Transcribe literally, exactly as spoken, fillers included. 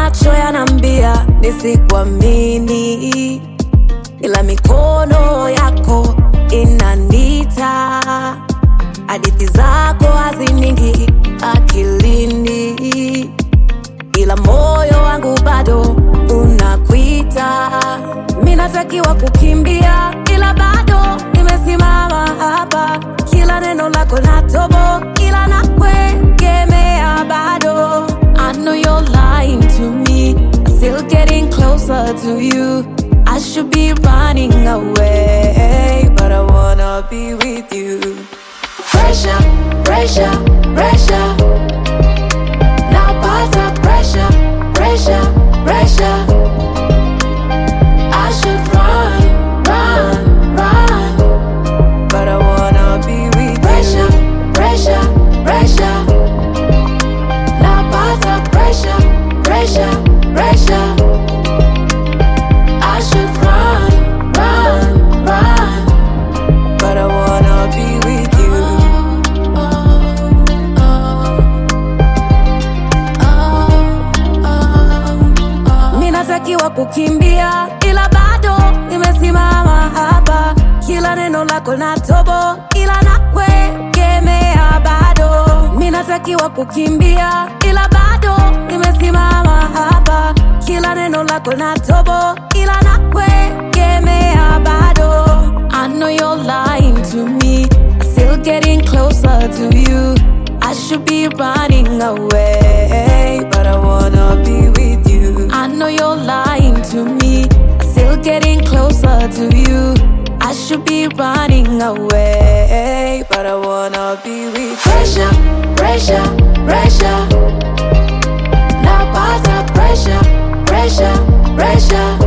macho yanambia nisikuamini, ila mikono yako inanita. Hadithi zako haziningi akilini, ila moyo wangu bado unakuita. Minatakiwa kukimbia, ila bado nimesimama hapa. Kila neno lako natobo, ila nakwegemea bado. I know you're lying to me, I'm still getting closer to you. I should be running away, but I wanna be with you. Pressure, pressure, pressure. Napata pressure, pressure, pressure. I should run, run, run, but I wanna be with pressure, you. Pressure, pressure, pressure. Napata pressure, pressure, pressure. I should run, run, run, but I wanna be with you. Minatakiwa kukimbia, ila bado nimesimama hapa. Kila neno lako natobo, ila nakwegemea bado. Minatakiwa kukimbia, ila bado nimesimama hapa. Kila neno lako natobo, ila nakwegemea bado. I know you're lying to me, I'm still getting closer to you. I should be running away, but I wanna be with you. I know you're lying to me, I'm still getting closer to you. I should be running away, but I wanna be with you. Pressure, pressure, pressure. Napata pressure, pressure, pressure.